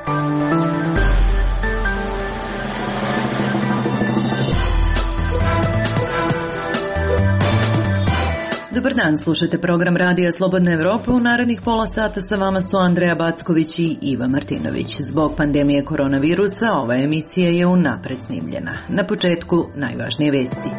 Dobar dan, slušate program Radija Slobodna Evropa. U narednih pola sata sa vama su Andreja Backović i Iva Martinović. Zbog pandemije koronavirusa ova emisija je unapred snimljena. Na početku najvažnije vesti.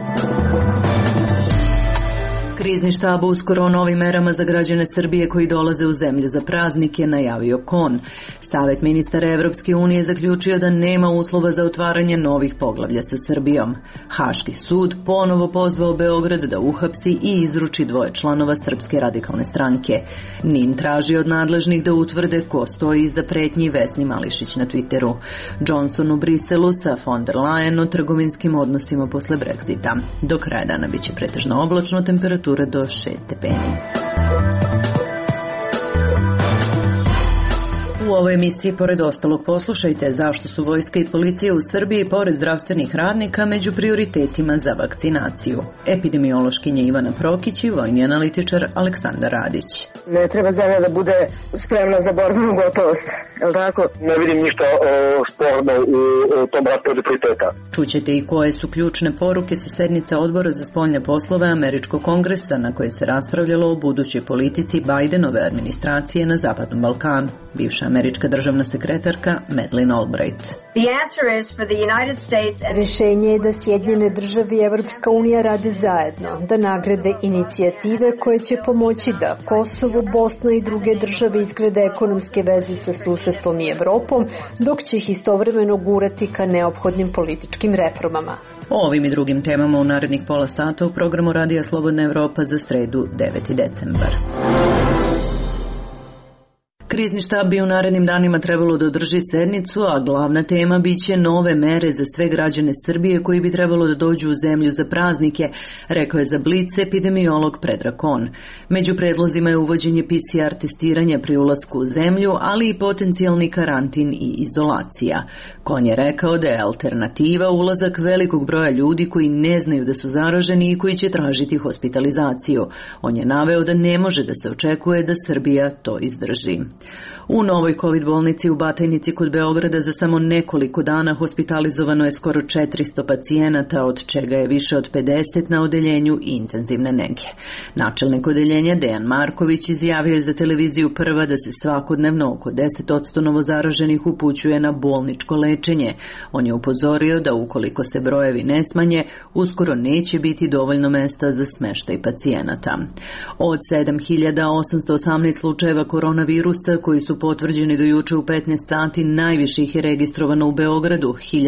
Krizni štab uskoro o novim merama za građane Srbije koji dolaze u zemlju za praznike najavio KON. Savet ministara Evropske unije zaključio da nema uslova za otvaranje novih poglavlja sa Srbijom. Haški sud ponovo pozvao Beograd da uhapsi i izruči 2 članova Srpske radikalne stranke. NIN traži od nadležnih da utvrde ko stoji iza pretnji Vesni Mališić na Twitteru. Johnson u Briselu sa von der Leyen o trgovinskim odnosima posle Brexita. Do kraja dana biće pretežno oblačno, temperatura do 6 stepeni. U ovoj emisiji, pored ostalog, poslušajte zašto su vojska i policija u Srbiji, pored zdravstvenih radnika, među prioritetima za vakcinaciju. Epidemiološkinja Ivana Prokić i vojni analitičar Aleksandar Radić. Ne treba zemlja da bude spremna za borbenu gotovost, je li tako? Ne vidim ništa sporno u tom rasporedu prioriteta. Čućete i koje su ključne poruke sa sednice Odbora za spoljne poslove Američkog kongresa na koje se raspravljalo o budućoj politici Bidenove administracije na Zapadnom Balkanu. Bivša američka državna sekretarka Madeleine Albright. Rešenje je da Sjedinjene države i Evropska unija rade zajedno, da nagrade inicijative koje će pomoći da Kosovo, Bosna i druge države izgrade ekonomske veze sa susedstvom i Evropom, dok će ih istovremeno gurati ka neophodnim političkim reformama. O ovim i drugim temama u narednih pola sata u programu Radija Slobodna Evropa za sredu 9. decembar. Krizni štab bi u narednim danima trebalo da održi sednicu, a glavna tema biće nove mere za sve građane Srbije koji bi trebalo da dođu u zemlju za praznike, rekao je za Blic epidemiolog Predrag Kon. Među predlozima je uvođenje PCR testiranja pri ulasku u zemlju, ali i potencijalni karantin i izolacija. Kon je rekao da je alternativa ulazak velikog broja ljudi koji ne znaju da su zaraženi i koji će tražiti hospitalizaciju. On je naveo da ne može da se očekuje da Srbija to izdrži. U novoj COVID bolnici u Batajnici kod Beograda za samo nekoliko dana hospitalizovano je skoro 400 pacijenata, od čega je više od 50 na odeljenju intenzivne nege. Načelnik odeljenja Dejan Marković izjavio je za televiziju Prva da se svakodnevno oko 10% novozaraženih upućuje na bolničko lečenje. On je upozorio da ukoliko se brojevi ne smanje, uskoro neće biti dovoljno mesta za smeštaj pacijenata. Od 7.818 slučajeva koronavirusa koji su potvrđeni do juče u 15 sati, najviše ih je registrovano u Beogradu,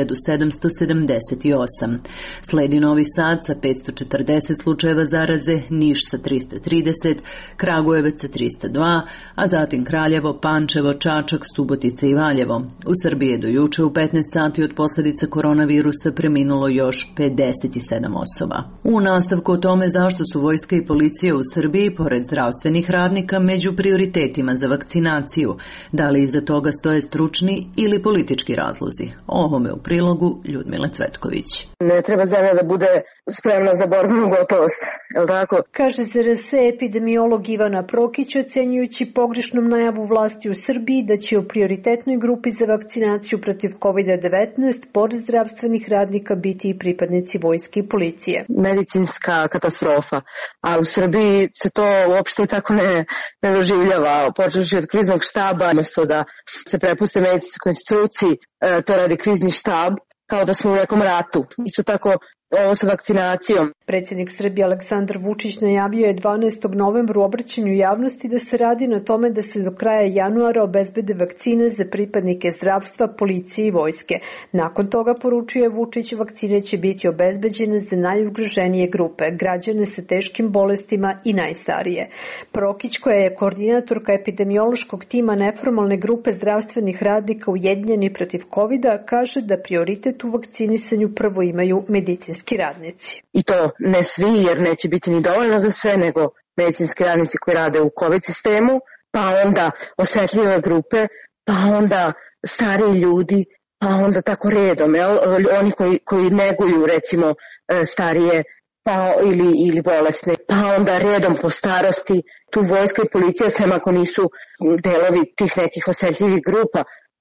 1778. Sledi Novi Sad sa 540 slučajeva zaraze, Niš sa 330, Kragujevac sa 302, a zatim Kraljevo, Pančevo, Čačak, Subotica i Valjevo. U Srbiji je do juče u 15 sati od posljedica koronavirusa preminulo još 57 osoba. U nastavku o tome zašto su vojska i policija u Srbiji, pored zdravstvenih radnika, među prioritetima za vakcinaciju. Da li iza toga stoje stručni ili politički razlozi? O ovome u prilogu Ljudmila Cvetković. Ne treba zemlja da bude spremna za borbenu gotovost, je li tako? Kaže ZRS epidemiolog Ivana Prokić, ocenjujući pogrešnom najavu vlasti u Srbiji da će u prioritetnoj grupi za vakcinaciju protiv COVID-19 pored zdravstvenih radnika biti i pripadnici vojske i policije. Medicinska katastrofa, a u Srbiji se to uopšte tako ne doživljava. Počevši od kriznog štaba, umjesto da se prepuste medicinskoj instituciji, to radi krizni štab, kao da smo u nekom ratu. Isto tako ovo sa vakcinacijom. Predsjednik Srbije Aleksandar Vučić najavio je 12. novembra u obraćanju javnosti da se radi na tome da se do kraja januara obezbede vakcine za pripadnike zdravstva, policije i vojske. Nakon toga, poručuje Vučić, vakcine će biti obezbeđene za najugroženije grupe, građane sa teškim bolestima i najstarije. Prokić, koja je koordinatorka epidemiološkog tima neformalne grupe zdravstvenih radnika Ujedinjeni protiv COVID-a, kaže da prioritet u vakcinisanju prvo imaju medicinski radnici. I to ne svi, jer neće biti ni dovoljno za sve, nego medicinski radnici koji rade u COVID sistemu, pa onda osetljive grupe, pa onda stariji ljudi, pa onda tako redom, oni koji neguju recimo starije pa ili bolesne, pa onda redom po starosti. Tu vojska i policija, sem ako nisu delovi tih nekih osetljivih grupa,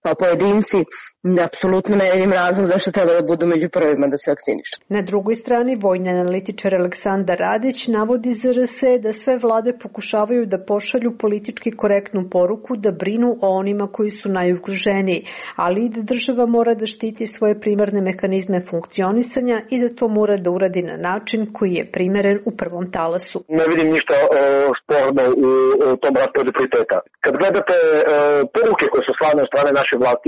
kao pojedinci, apsolutno ne vidim razlog zašto treba da budu među prvima da se vakcinišu. Na drugoj strani, vojni analitičar Aleksandar Radić navodi za RS da sve vlade pokušavaju da pošalju politički korektnu poruku da brinu o onima koji su najugroženiji, ali i da država mora da štiti svoje primarne mehanizme funkcionisanja i da to mora da uradi na način koji je primeren u prvom talasu. Ne vidim ništa sporno u tom rasporedu prioriteta. Kad gledate poruke koje su slane od strane naše vlasti,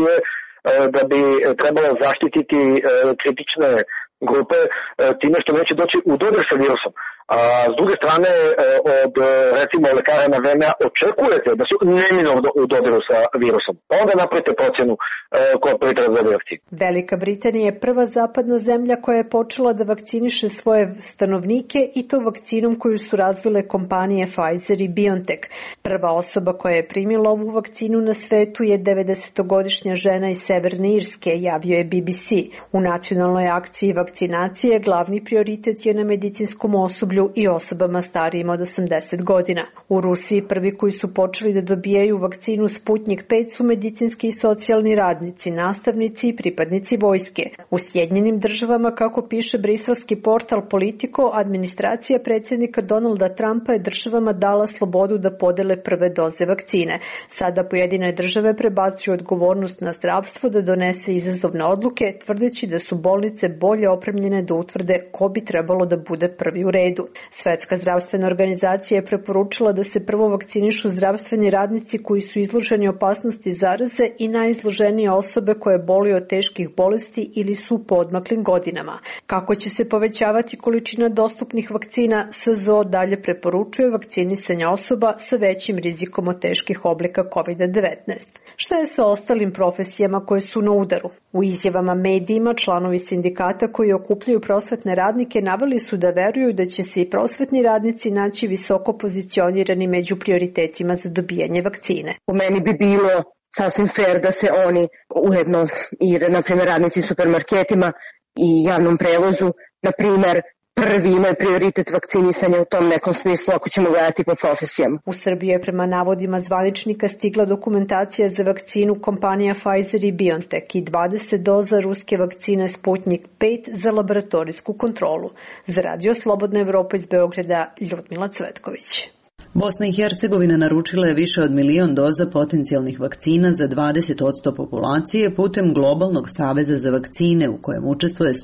da bi trebalo zaštititi kritične grupe time što neće doći u dodir sa virusom. A s druge strane, od recimo lekara na vreme očekujete da su neminovno u dodiru sa virusom. Onda napravite procjenu koja prvi za vakcinu. Velika Britanija je prva zapadna zemlja koja je počela da vakciniše svoje stanovnike i to vakcinom koju su razvile kompanije Pfizer i BioNTech. Prva osoba koja je primila ovu vakcinu na svetu je 90-godišnja žena iz Severne Irske, javio je BBC. U nacionalnoj akciji vakcinacije glavni prioritet je na medicinskom osoblju i osobama starijim od 80 godina. U Rusiji prvi koji su počeli da dobijaju vakcinu Sputnik 5 su medicinski i socijalni radnici, nastavnici i pripadnici vojske. U Sjedinjenim državama, kako piše briselski portal Politico, administracija predsjednika Donalda Trumpa je državama dala slobodu da podele prve doze vakcine. Sada pojedine države prebacuju odgovornost na zdravstvo da donese izazovne odluke, tvrdeći da su bolnice bolje opremljene da utvrde ko bi trebalo da bude prvi u redu. Svetska zdravstvena organizacija je preporučila da se prvo vakcinišu zdravstveni radnici koji su izloženi opasnosti zaraze i najizloženije osobe koje boluju od teških bolesti ili su u poodmaklim godinama. Kako će se povećavati količina dostupnih vakcina, SZO dalje preporučuje vakcinisanje osoba sa većim rizikom od teških oblika COVID-19. Šta je sa ostalim profesijama koje su na udaru? U izjavama medijima članovi sindikata koji okupljaju prosvetne radnike naveli su da veruju da će se i prosvetni radnici naći visoko pozicionirani među prioritetima za dobijanje vakcine. U meni bi bilo sasvim fair da se oni ujedno i, na primjer, radnici u supermarketima i javnom prevozu, na primjer, prvi imaju prioritet vakcinisanja u tom nekom smislu ako ćemo gledati po profesijama. U Srbiji je prema navodima zvaničnika stigla dokumentacija za vakcinu kompanija Pfizer i BioNTech i 20 doza ruske vakcine Sputnik 5 za laboratorijsku kontrolu. Za Radio Slobodna Evropa iz Beograda, Ljudmila Cvetković. Bosna i Hercegovina naručila je više od 1 milion doza potencijalnih vakcina za 20% populacije putem Globalnog saveza za vakcine u kojem učestvuje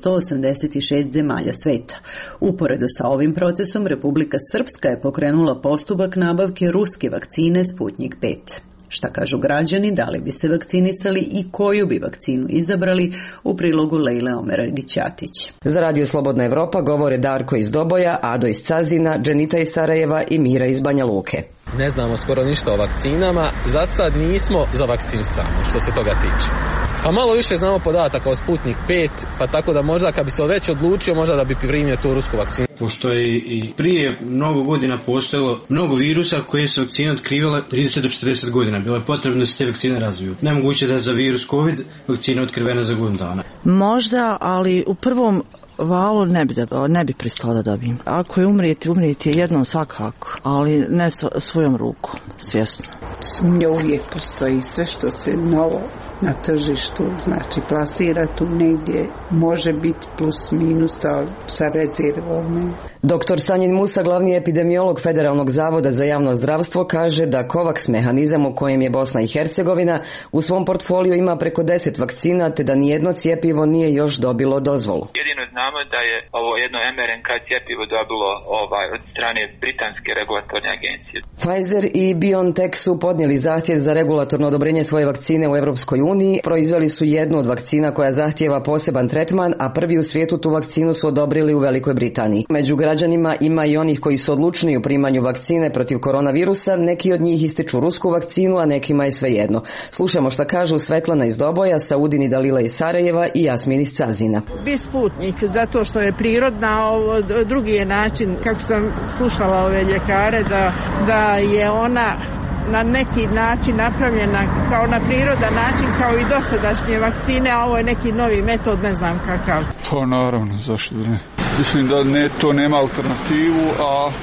186 zemalja sveta. Uporedo sa ovim procesom, Republika Srpska je pokrenula postupak nabavke ruske vakcine Sputnik 5. Šta kažu građani, da li bi se vakcinisali i koju bi vakcinu izabrali, u prilogu Lejle Omeragić-Ćatić. Za Radio Slobodna Evropa govore Darko iz Doboja, Ado iz Cazina, Dženita iz Sarajeva i Mira iz Banja Luke. Ne znamo skoro ništa o vakcinama, za sad nismo za vakcinisanje što se toga tiče. Pa malo više znamo podataka o Sputnik 5, pa tako da možda kad bi se već odlučio, možda da bi primio tu rusku vakcinu. Pošto je i prije mnogo godina postojalo mnogo virusa koje su vakcine otkrivale 30 do 40 godina. Bilo je potrebno da se te vakcine razviju. Nemoguće da je za virus COVID vakcina otkrivena za godinu dana. Možda, ali u prvom valu ne bi pristala da dobijem. Ako je umrijeti jednom svakako, ali ne svojom rukom, svjesno. Sumnja uvijek postoji, sve što se novo na tržištu, znači plasira tu negdje, može biti plus minus, ali sa rezervom. Dr. Sanjin Musa, glavni epidemiolog Federalnog zavoda za javno zdravstvo, kaže da COVAX mehanizam u kojem je Bosna i Hercegovina u svom portfoliju ima preko 10 vakcina, te da nijedno cjepivo nije još dobilo dozvolu. Jedino znamo da je ovo jedno mRNK cjepivo dobilo od strane britanske regulatorne agencije. Pfizer i BioNTech su podnijeli zahtjev za regulatorno odobrenje svoje vakcine u Europskoj uniji. Proizveli su jednu od vakcina koja zahtijeva poseban tretman, a prvi u svijetu tu vakcinu su odobrili u Velikoj Britaniji. Među građanima ima i onih koji su odlučni u primanju vakcine protiv koronavirusa, neki od njih ističu rusku vakcinu, a nekima je svejedno. Slušamo šta kažu Svetlana iz Doboja, Saudini Dalila iz Sarajeva i Jasmin iz Cazina. Bi Sputnik, zato što je prirodna, drugi je način, kako sam slušala ove ljekare, da je ona na neki način napravljena kao na prirodan način, kao i dosadašnje vakcine, a ovo je neki novi metod, ne znam kakav. Pa naravno, zašto ne? Mislim da to nema alternativu, a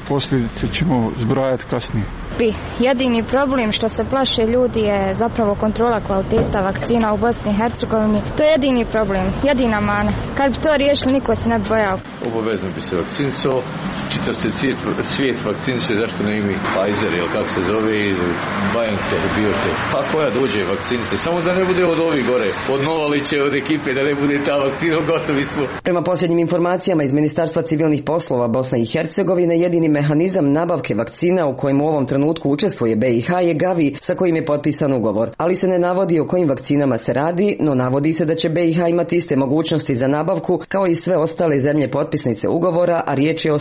posljedice ćemo zbrajati kasnije. Jedini problem što se plaše ljudi je zapravo kontrola kvaliteta vakcina u Bosni i Hercegovini. To je jedini problem, jedina mana. Kad bi to riješili, niko se ne bi bojao. Obavezno bi se vakcinisao, čitav se svijet vakcinisao, zašto ne imi Pfizer ili kako se zove, BioNTech, Biotech. Pa koja dođe vakcinisao, samo da ne bude od ovih gore, od Novaliće, od ekipe, da ne bude ta vakcina, gotovi smo. Prema posljednjim informacijama iz Ministarstva civilnih poslova Bosne i Hercegovine, jedini mehanizam nabavke vakcina u kojem u ovom trenutku učestvuje BiH je Gavi, sa kojim je potpisan ugovor. Ali se ne navodi o kojim vakcinama se radi, no navodi se da će BiH imati iste mogućnosti za nabavku kao i sve ostale zemlje potpisnice ugovora, a riječ je o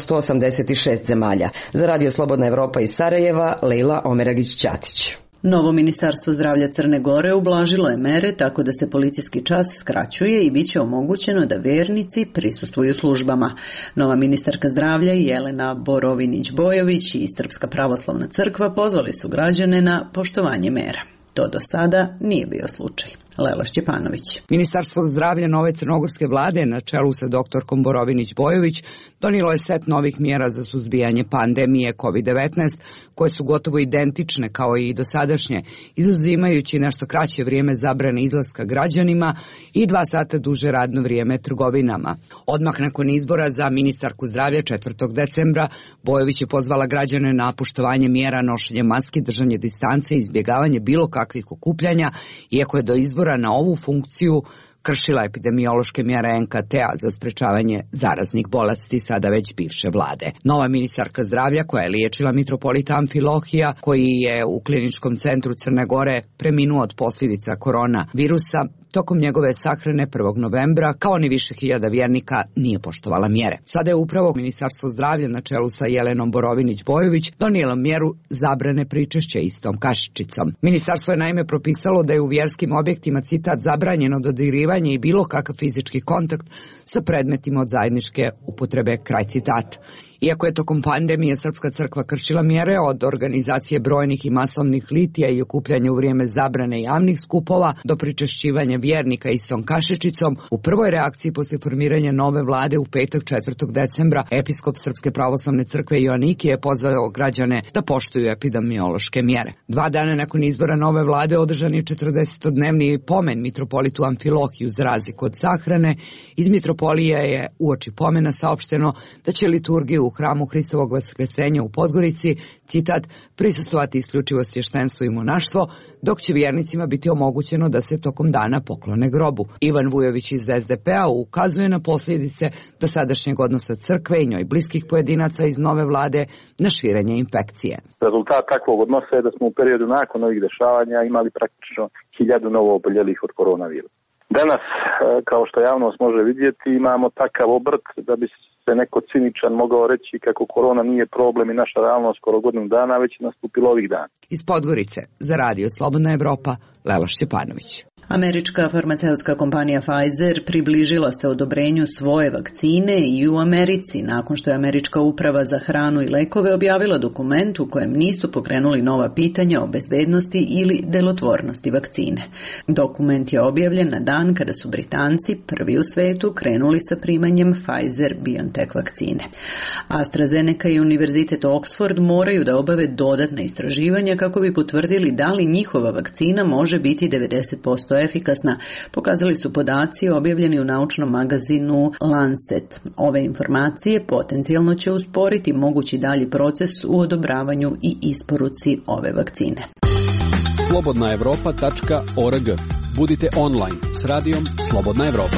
186 zemalja. Za Radio Slobodna Evropa iz Sarajeva, Lejla Omeragić-Ćatić. Novo ministarstvo zdravlja Crne Gore ublažilo je mere tako da se policijski čas skraćuje i bit će omogućeno da vjernici prisustvuju službama. Nova ministarka zdravlja Jelena Borovinić-Bojović i Srpska pravoslavna crkva pozvali su građane na poštovanje mera. To do sada nije bio slučaj. Lela Šćepanović. Ministarstvo zdravlja nove crnogorske vlade na čelu sa doktorkom Borovinić-Bojović donijelo je set novih mjera za suzbijanje pandemije COVID-19 koje su gotovo identične kao i dosadašnje, izuzimajući nešto kraće vrijeme zabrane izlaska građanima i 2 sata duže radno vrijeme trgovinama. Odmah nakon izbora za ministarku zdravlja 4. decembra Bojović je pozvala građane na poštovanje mjera nošenja maski, držanje distance i izbjegavanje bilo kakvih okupljanja, iako je do izbora na ovu funkciju kršila epidemiološke mjere NKT-a za sprečavanje zaraznih bolesti sada već bivše vlade. Nova ministarka zdravlja koja je liječila mitropolita Amfilohija, koji je u kliničkom centru Crne Gore preminuo od posljedica koronavirusa, tokom njegove sahrane 1. novembra, kao ni više hiljada vjernika, nije poštovala mjere. Sada je upravo Ministarstvo zdravlja na čelu sa Jelenom Borovinić-Bojović donijelo mjeru zabrane pričešća istom kašičicom. Ministarstvo je naime propisalo da je u vjerskim objektima, citat, zabranjeno dodirivanje i bilo kakav fizički kontakt sa predmetima od zajedničke upotrebe, kraj citata. Iako je tokom pandemije Srpska crkva kršila mjere od organizacije brojnih i masovnih litija i okupljanja u vrijeme zabrane javnih skupova do pričešćivanja vjernika istom kašičicom, u prvoj reakciji poslije formiranja nove vlade u petak 4. decembra episkop Srpske pravoslavne crkve Joannikije je pozvao građane da poštuju epidemiološke mjere. 2 dana nakon izbora nove vlade održan je 40-dnevni pomen mitropolitu Amfilohiju za razliku od sahrane. Iz mitropolije je uoči pomena saopšteno da će liturgiju u hramu Hristovog vaskrsenja u Podgorici, citat, prisustvovati isključivo svještenstvo i monaštvo, dok će vjernicima biti omogućeno da se tokom dana poklone grobu. Ivan Vujović iz SDP-a ukazuje na posljedice dosadašnjeg odnosa crkve i njoj bliskih pojedinaca iz nove vlade na širenje infekcije. Rezultat takvog odnosa je da smo u periodu nakon ovih dešavanja imali praktično 1000 novo oboljelih od koronavirusa. Danas, kao što javnost može vidjeti, imamo takav obrt da bi se neko ciničan mogao reći kako korona nije problem i naša realnost skoro godinu dana, već je nastupilo ovih dana. Iz Podgorice za Radio Slobodna Evropa, Lela Šćepanović. Američka farmaceutska kompanija Pfizer približila se odobrenju svoje vakcine i u Americi nakon što je Američka uprava za hranu i lekove objavila dokument u kojem nisu pokrenuli nova pitanja o bezbednosti ili delotvornosti vakcine. Dokument je objavljen na dan kada su Britanci prvi u svetu krenuli sa primanjem Pfizer-BioNTech vakcine. AstraZeneca i Univerzitet Oxford moraju da obave dodatna istraživanja kako bi potvrdili da li njihova vakcina može biti 90% efikasna, pokazali su podaci objavljeni u naučnom magazinu Lancet. Ove informacije potencijalno će usporiti mogući dalji proces u odobravanju i isporuci ove vakcine. slobodnaevropa.org. Budite online s radijom Slobodna Evropa.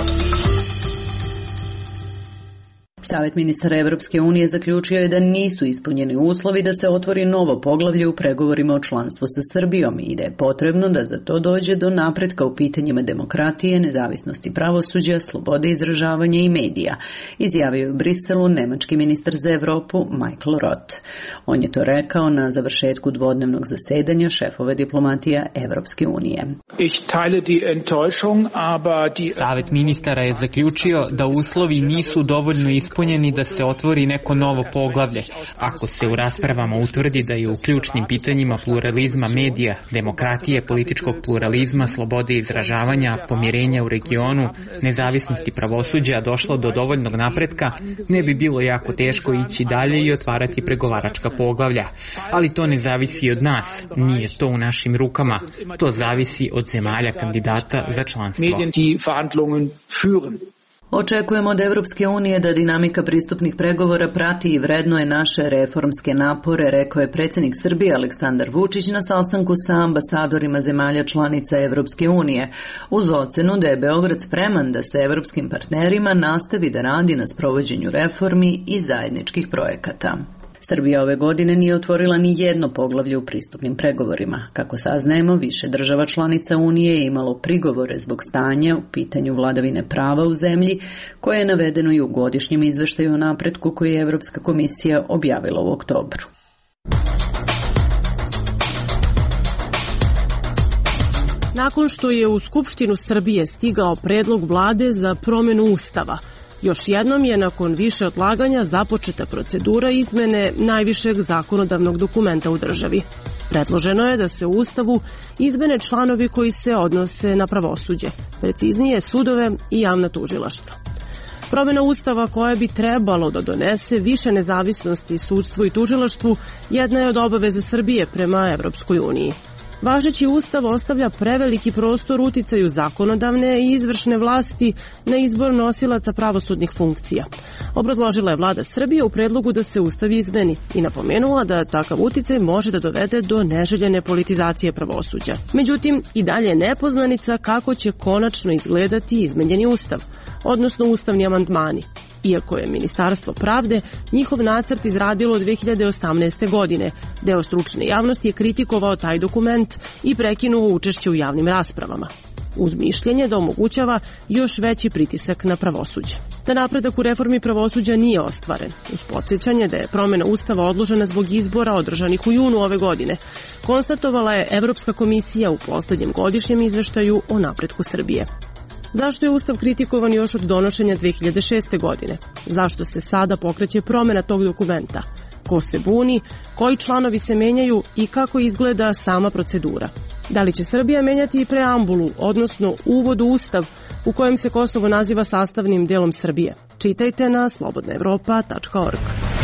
Savjet ministara Evropske unije zaključio je da nisu ispunjeni uslovi da se otvori novo poglavlje u pregovorima o članstvu sa Srbijom i da je potrebno da za to dođe do napretka u pitanjima demokratije, nezavisnosti pravosuđa, slobode izražavanja i medija, izjavio je u Briselu nemački ministar za Evropu Michael Roth. On je to rekao na završetku dvodnevnog zasedanja šefove diplomatija Evropske unije. Savjet ministara je zaključio da uslovi nisu dovoljno ispunjeni ispunjen i da se otvori neko novo poglavlje. Ako se u raspravama utvrdi da je u ključnim pitanjima pluralizma medija, demokratije, političkog pluralizma, slobode izražavanja, pomirenja u regionu, nezavisnosti pravosuđa došlo do dovoljnog napretka, ne bi bilo jako teško ići dalje i otvarati pregovaračka poglavlja. Ali to ne zavisi od nas, nije to u našim rukama, to zavisi od zemalja kandidata za članstvo. Očekujemo od Evropske unije da dinamika pristupnih pregovora prati i vrednuje naše reformske napore, rekao je predsjednik Srbije Aleksandar Vučić na sastanku sa ambasadorima zemalja članica Evropske unije, uz ocenu da je Beograd spreman da sa evropskim partnerima nastavi da radi na sprovođenju reformi i zajedničkih projekata. Srbija ove godine nije otvorila ni jedno poglavlje u pristupnim pregovorima. Kako saznajemo, više država članica Unije je imalo prigovore zbog stanja u pitanju vladavine prava u zemlji, koje je navedeno i u godišnjem izveštaju o napretku koji je Evropska komisija objavila u oktobru. Nakon što je u Skupštinu Srbije stigao predlog vlade za promjenu Ustava, još jednom je nakon više odlaganja započeta procedura izmene najvišeg zakonodavnog dokumenta u državi. Predloženo je da se u Ustavu izmene članovi koji se odnose na pravosuđe, preciznije sudove i javna tužilaštva. Promjena Ustava koja bi trebalo da donese više nezavisnosti sudstvu i tužilaštvu jedna je od obaveza Srbije prema Evropskoj uniji. Važeći Ustav ostavlja preveliki prostor uticaju zakonodavne i izvršne vlasti na izbor nosilaca pravosudnih funkcija. Obrazložila je vlada Srbije u predlogu da se Ustav izmeni i napomenula da takav uticaj može da dovede do neželjene politizacije pravosuđa. Međutim, i dalje je nepoznanica kako će konačno izgledati izmenjeni Ustav, odnosno ustavni amandmani. Iako je Ministarstvo pravde njihov nacrt izradilo 2018. godine, deo stručne javnosti je kritikovao taj dokument i prekinuo učešće u javnim raspravama, uz mišljenje da omogućava još veći pritisak na pravosuđe. Da napredak u reformi pravosuđa nije ostvaren, uz podsjećanje da je promjena Ustava odložena zbog izbora održanih u junu ove godine, konstatovala je Evropska komisija u poslednjem godišnjem izveštaju o napretku Srbije. Zašto je Ustav kritikovan još od donošenja 2006. godine? Zašto se sada pokreće promjena tog dokumenta? Ko se buni, koji članovi se menjaju i kako izgleda sama procedura? Da li će Srbija menjati i preambulu, odnosno uvod u Ustav u kojem se Kosovo naziva sastavnim delom Srbije? Čitajte na slobodnaevropa.org.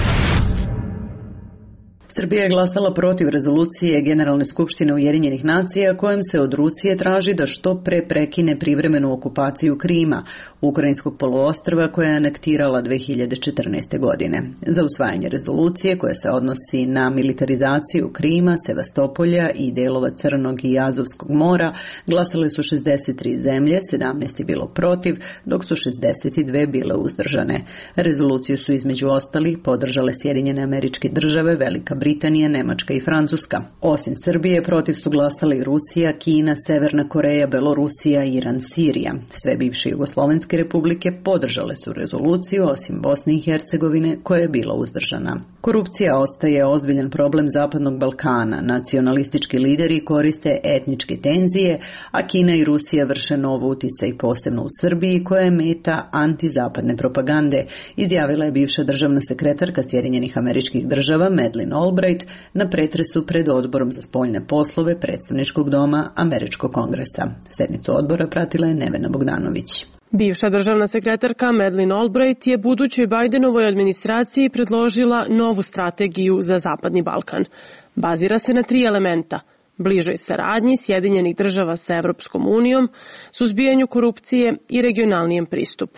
Srbija je glasala protiv rezolucije Generalne skupštine Ujedinjenih nacija kojom se od Rusije traži da što pre prekine privremenu okupaciju Krima, ukrajinskog poluostrva koja je anektirala 2014. godine. Za usvajanje rezolucije koja se odnosi na militarizaciju Krima, Sevastopolja i delova Crnog i Azovskog mora glasale su 63 zemlje, 17 je bilo protiv, dok su 62 bile uzdržane. Rezoluciju su između ostalih podržale Sjedinjene Američke Države, Velika Britanija, Nemačka i Francuska. Osim Srbije, protiv su glasali Rusija, Kina, Severna Koreja, Belorusija, Iran, Sirija. Sve bivše jugoslovenske republike podržale su rezoluciju, osim Bosne i Hercegovine, koja je bila uzdržana. Korupcija ostaje ozbiljan problem Zapadnog Balkana. Nacionalistički lideri koriste etničke tenzije, a Kina i Rusija vrše novo uticaj, posebno u Srbiji, koja je meta antizapadne propagande, izjavila je bivša državna sekretarka Sjedinjenih Američkih Država Madeleine Albright na pretresu pred Odborom za spoljne poslove Predstavničkog doma Američkog kongresa. Sednicu odbora pratila je Nevena Bogdanović. Bivša državna sekretarka Madeleine Albright je budućoj Bajdenovoj administraciji predložila novu strategiju za Zapadni Balkan. Bazira se na 3 elementa: bližoj saradnji Sjedinjenih država sa Evropskom unijom, suzbijanju korupcije i regionalnijem pristupu.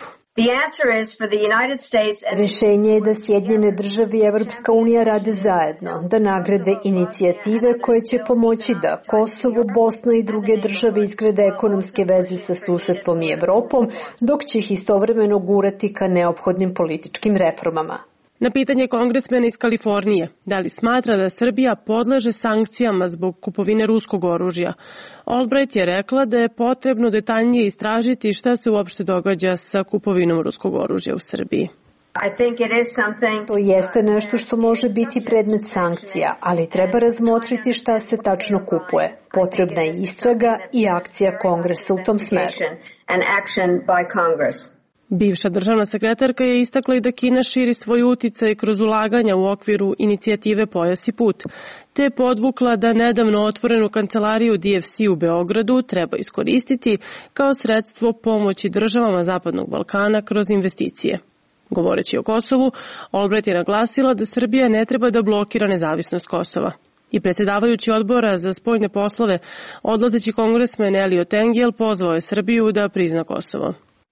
Rešenje je da Sjedinjene države i Evropska unija rade zajedno, da nagrade inicijative koje će pomoći da Kosovo, Bosna i druge države izgrade ekonomske veze sa susedstvom i Evropom, dok će ih istovremeno gurati ka neophodnim političkim reformama. Na pitanje kongresmena iz Kalifornije, da li smatra da Srbija podleže sankcijama zbog kupovine ruskog oružja, Albright je rekla da je potrebno detaljnije istražiti šta se uopšte događa sa kupovinom ruskog oružja u Srbiji. To jeste nešto što može biti predmet sankcija, ali treba razmotriti šta se tačno kupuje. Potrebna je istraga i akcija Kongresa u tom smeru. Bivša državna sekretarka je istakla i da Kina širi svoj uticaj kroz ulaganja u okviru inicijative Pojas i put, te podvukla da nedavno otvorenu kancelariju DFC u Beogradu treba iskoristiti kao sredstvo pomoći državama Zapadnog Balkana kroz investicije. Govoreći o Kosovu, Albright je naglasila da Srbija ne treba da blokira nezavisnost Kosova. I predsjedavajući odbora za spoljne poslove, odlazeći kongresmen Eliot Engel pozvao je Srbiju da prizna Kosovo.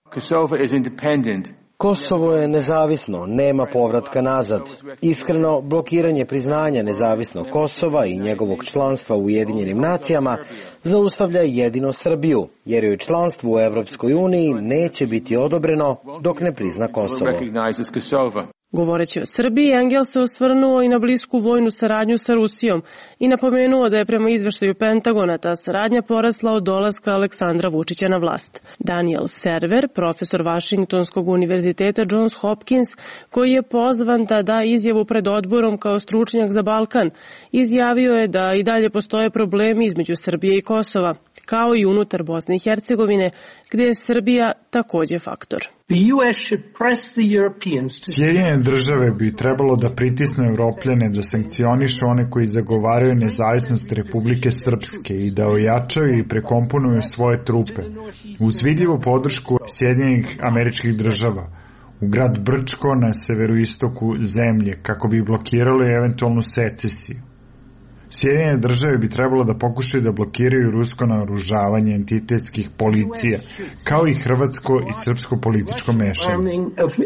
Kosovo je nezavisno, nema povratka nazad. Iskreno, blokiranje priznanja nezavisnog Kosova i njegovog članstva u Ujedinjenim nacijama zaustavlja jedino Srbiju, jer joj članstvo u Evropskoj uniji neće biti odobreno dok ne prizna Kosovo. Govoreći o Srbiji, Engel se osvrnuo i na blisku vojnu saradnju sa Rusijom i napomenuo da je prema izveštaju Pentagona ta saradnja porasla od dolaska Aleksandra Vučića na vlast. Daniel Server, profesor Vašingtonskog univerziteta Johns Hopkins, koji je pozvan da da izjavu pred odborom kao stručnjak za Balkan, izjavio je da i dalje postoje problemi između Srbije i Kosova, kao i unutar Bosne i Hercegovine, gdje je Srbija također faktor. Sjedinjene države bi trebalo da pritisnu Evropljane da sankcionišu one koji zagovaraju nezavisnost Republike Srpske i da ojačaju i prekomponuju svoje trupe uz vidljivu podršku Sjedinjenih Američkih Država u grad Brčko na severoistoku zemlje kako bi blokirali eventualnu secesiju. Sjedinjene države bi trebalo da pokušaju da blokiraju rusko naoružavanje entitetskih policija, kao i hrvatsko i srpsko političko mešanje.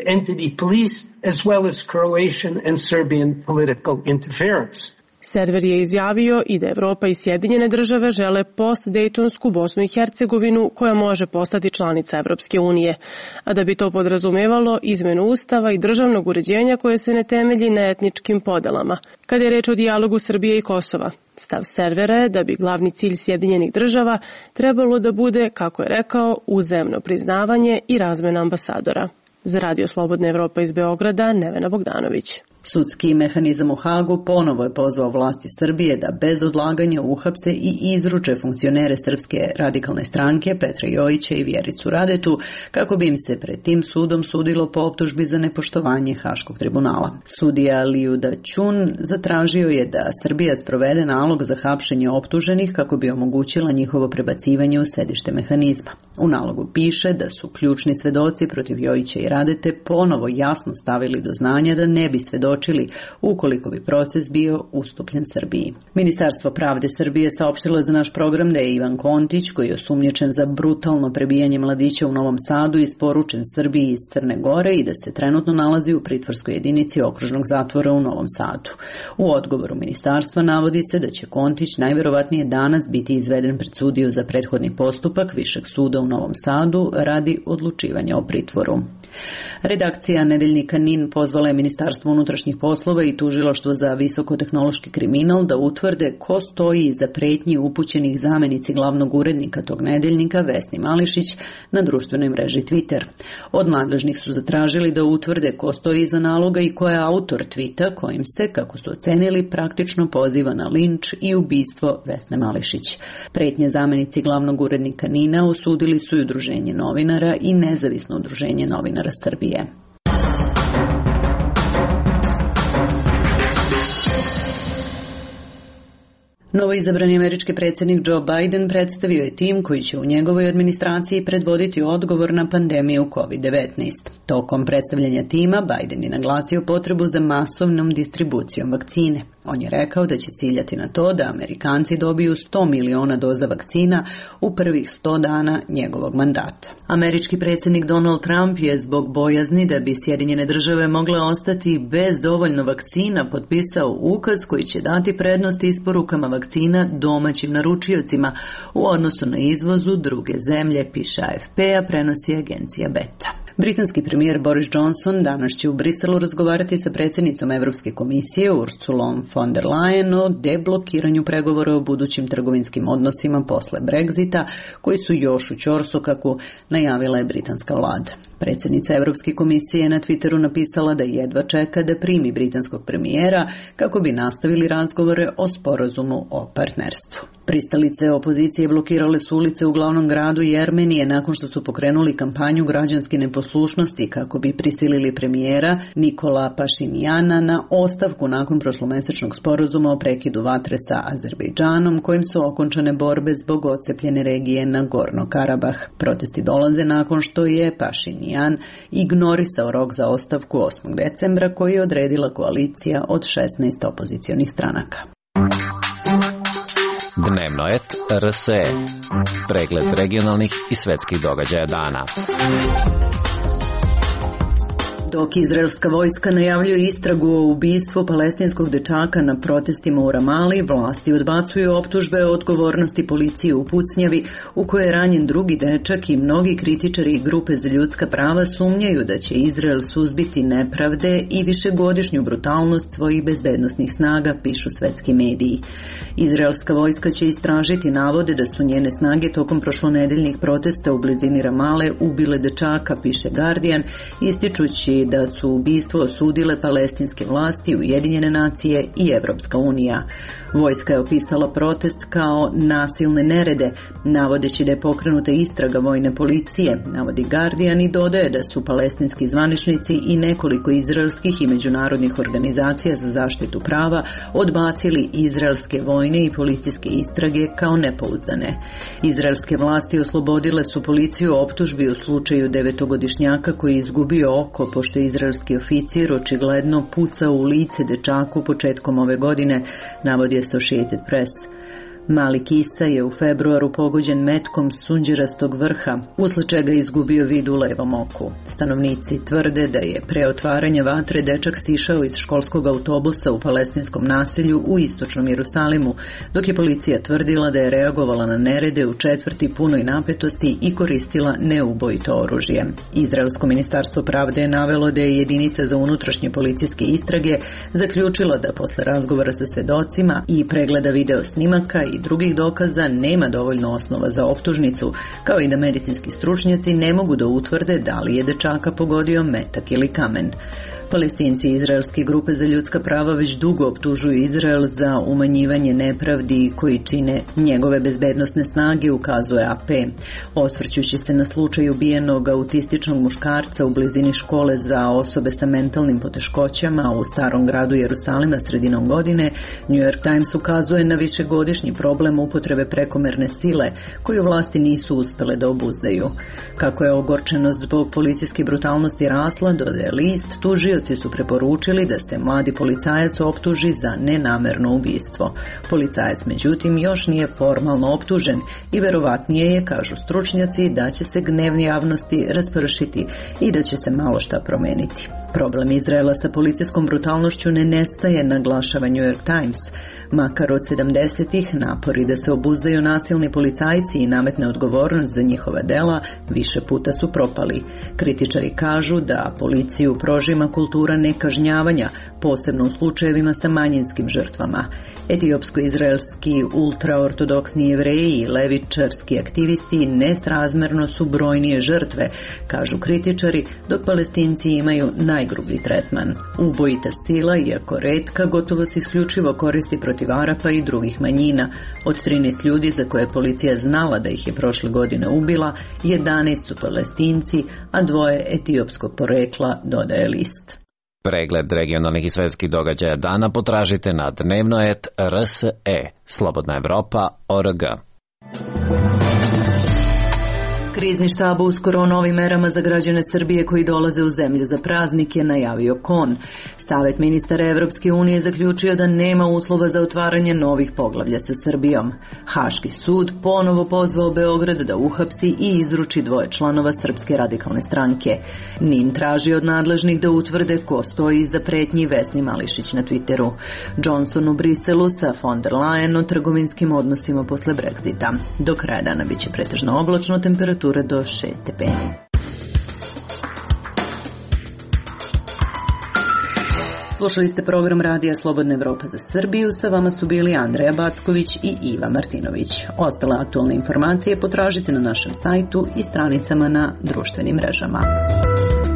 Server je izjavio i da Evropa i Sjedinjene države žele post-Dejtonsku Bosnu i Hercegovinu koja može postati članica Evropske unije, a da bi to podrazumevalo izmenu ustava i državnog uređenja koje se ne temelji na etničkim podelama. Kada je reč o dijalogu Srbije i Kosova, stav Servera je da bi glavni cilj Sjedinjenih država trebalo da bude, kako je rekao, uzajamno priznavanje i razmena ambasadora. Za Radio Slobodna Evropa iz Beograda, Nevena Bogdanović. Sudski mehanizam u Hagu ponovo je pozvao vlasti Srbije da bez odlaganja uhapse i izruče funkcionere Srpske radikalne stranke Petra Jojića i Vjericu Radetu kako bi im se pred tim sudom sudilo po optužbi za nepoštovanje Haškog tribunala. Sudija Liuda Ćun zatražio je da Srbija sprovede nalog za hapšenje optuženih kako bi omogućila njihovo prebacivanje u sedište mehanizma. U nalogu piše da su ključni svedoci protiv Jojića i Radete ponovo jasno stavili do znanja da ne bi svedočili ukoliko bi proces bio ustupljen Srbiji. Ministarstvo pravde Srbije saopštilo je za naš program da je Ivan Kontić, koji je osumnjičen za brutalno prebijanje mladića u Novom Sadu, isporučen Srbiji iz Crne Gore i da se trenutno nalazi u pritvorskoj jedinici okružnog zatvora u Novom Sadu. U odgovoru ministarstva navodi se da će Kontić najverovatnije danas biti izveden pred sudiju za prethodni postupak Višeg suda u Novom Sadu radi odlučivanja o pritvoru. Redakcija nedeljnika NIN pozvala je Ministarstvo unutrašnjih poslova i Tužilaštvo za visokotehnološki kriminal da utvrde ko stoji iza pretnji upućenih zamenici glavnog urednika tog nedeljnika Vesni Mališić na društvenoj mreži Twitter. Od nadležnih su zatražili da utvrde ko stoji iza naloga i ko je autor tvita kojim se, kako su ocenili, praktično poziva na linč i ubistvo Vesne Mališić. Pretnje zamenici glavnog urednika NIN-a osudili su i Udruženje novinara i Nezavisno udruženje novinara Srbije. Novoizabrani američki predsjednik Joe Biden predstavio je tim koji će u njegovoj administraciji predvoditi odgovor na pandemiju COVID-19. Tokom predstavljanja tima Biden je naglasio potrebu za masovnom distribucijom vakcine. On je rekao da će ciljati na to da Amerikanci dobiju 100 miliona doza vakcina u prvih 100 dana njegovog mandata. Američki predsjednik Donald Trump je zbog bojazni da bi Sjedinjene države mogle ostati bez dovoljno vakcina potpisao ukaz koji će dati prednost isporukama vakcina domaćim naručiocima u odnosu na izvozu druge zemlje, piše AFP, a prenosi agencija Beta. Britanski premijer Boris Johnson danas će u Briselu razgovarati sa predsjednicom Evropske komisije Ursulom von der Leyen o deblokiranju pregovora o budućim trgovinskim odnosima posle Brexita, koji su još u ćorsokaku, najavila je britanska vlada. Predsjednica Europske komisije je na Twitteru napisala da jedva čeka da primi britanskog premijera kako bi nastavili razgovore o sporazumu o partnerstvu. Pristalice opozicije blokirale su ulice u glavnom gradu Jermenije nakon što su pokrenuli kampanju građanske neposlušnosti kako bi prisilili premijera Nikola Pašinjana na ostavku nakon prošlomesečnog sporazuma o prekidu vatre sa Azerbejdžanom kojim su okončane borbe zbog ocepljene regije Nagorno-Karabah. Protesti dolaze nakon što je Pašinjan ignorisao rok za ostavku 8. decembra koji je odredila koalicija od 16 opozicionih stranaka. Dnevno et RSE. Pregled regionalnih i svetskih događaja dana. Dok izraelska vojska najavljuje istragu o ubistvu palestinskog dečaka na protestima u Ramali, vlasti odbacuju optužbe o odgovornosti policije u pucnjavi u kojoj je ranjen drugi dečak i mnogi kritičari i grupe za ljudska prava sumnjaju da će Izrael suzbiti nepravde i višegodišnju brutalnost svojih bezbednosnih snaga, pišu svetski mediji. Izraelska vojska će istražiti navode da su njene snage tokom prošlonedeljnih protesta u blizini Ramale ubile dečaka, piše Guardian, ističući da su ubistvo osudile palestinske vlasti, Ujedinjene nacije i Evropska unija. Vojska je opisala protest kao nasilne nerede, navodeći da je pokrenuta istraga vojne policije, navodi Guardian i dodaje da su palestinski zvaničnici i nekoliko izraelskih i međunarodnih organizacija za zaštitu prava odbacili izraelske vojne i policijske istrage kao nepouzdane. Izraelske vlasti oslobodile su policiju optužbi u slučaju 9-godišnjaka koji je izgubio oko pošto je izraelski oficir očigledno pucao u lice dečaku početkom ove godine, navodi Associated Press. Malik Isa je u februaru pogođen metkom sunđerastog vrha, usled čega je izgubio vid u levom oku. Stanovnici tvrde da je pre otvaranja vatre dečak sišao iz školskog autobusa u palestinskom naselju u istočnom Jerusalimu, dok je policija tvrdila da je reagovala na nerede u četvrti punoj napetosti i koristila neubojito oružje. Izraelsko ministarstvo pravde je navelo da je jedinica za unutrašnje policijske istrage zaključila da posle razgovora sa svedocima i pregleda video snimaka i drugih dokaza nema dovoljno osnova za optužnicu, kao i da medicinski stručnjaci ne mogu da utvrde da li je dečaka pogodio metak ili kamen. Palestinci i izraelske grupe za ljudska prava već dugo optužuju Izrael za umanjivanje nepravdi koji čine njegove bezbednosne snage, ukazuje AP. Osvrćući se na slučaj ubijenog autističnog muškarca u blizini škole za osobe sa mentalnim poteškoćama u starom gradu Jerusalima sredinom godine, New York Times ukazuje na višegodišnji problem upotrebe prekomerne sile koju vlasti nisu uspele da obuzdaju. Kako je ogorčenost zbog policijske brutalnosti rasla, dodaje list, tužioci su preporučili da se mladi policajac optuži za nenamerno ubistvo. Policajac, međutim, još nije formalno optužen i verovatnije je, kažu stručnjaci, da će se gnev javnosti raspršiti i da će se malo šta promeniti. Problem Izraela sa policijskom brutalnošću ne nestaje, naglašava New York Times. Makar od 70-ih napori da se obuzdaju nasilni policajci i nametne odgovornost za njihova dela više puta su propali. Kritičari kažu da policiju prožima kultura nekažnjavanja, posebno u slučajevima sa manjinskim žrtvama. Etiopsko-izraelski ultraortodoksni Jevreji i levičarski aktivisti nesrazmerno su brojnije žrtve, kažu kritičari, dok Palestinci imaju najgrublji tretman. Ubojita sila, iako retka, gotovo se isključivo koristi protiv Arapa i drugih manjina. Od 13 ljudi za koje je policija znala da ih je prošle godine ubila, 11 su Palestinci, a 2 etiopskog porekla, dodaje list. Pregled regionalnih i svetskih događaja dana potražite na dnevno.rs.e. Slobodna Evropa.org. Krizni štab uskoro o novim merama za građane Srbije koji dolaze u zemlju za praznike najavio KON. Savet ministara Evropske unije zaključio da nema uslova za otvaranje novih poglavlja sa Srbijom. Haški sud ponovo pozvao Beograd da uhapsi i izruči 2 članova Srpske radikalne stranke. NIN traži od nadležnih da utvrde ko stoji iza pretnji, Vesni Mališić na Twitteru. Johnson u Briselu sa von der Leyen o trgovinskim odnosima posle Brexita. Do kraja dana biće pretežno oblačno, temperatura do 6 stepeni. Slušali ste program Radija Slobodna Evropa za Srbiju, sa vama su bili Andreja Backović i Iva Martinović. Ostale aktualne informacije potražite na našem sajtu i stranicama na društvenim mrežama.